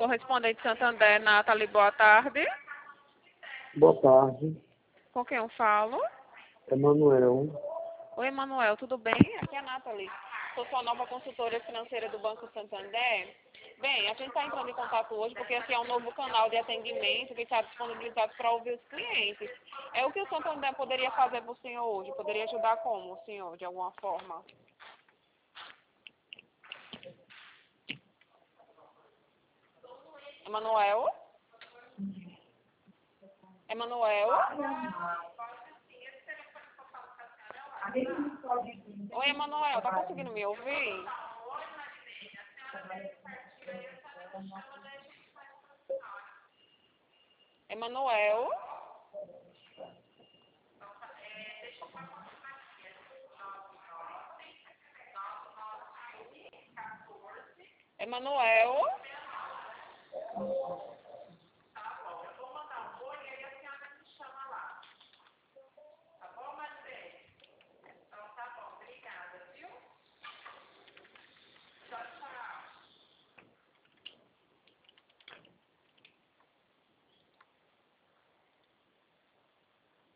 Correspondente Santander, Nathalie, boa tarde. Boa tarde, Com quem eu falo? Emanuel. Oi, Emanuel, tudo bem? Aqui é a Nathalie. Sou sua nova consultora financeira do Banco Santander. Bem, a gente está entrando em contato hoje porque esse é um novo canal de atendimento que está disponibilizado para ouvir os clientes. É o que o Santander poderia fazer para o senhor hoje? Poderia ajudar como o senhor, de alguma forma? Emanuel? Emanuel? Oi, Emanuel, tá conseguindo me ouvir? Emanuel? Emanuel?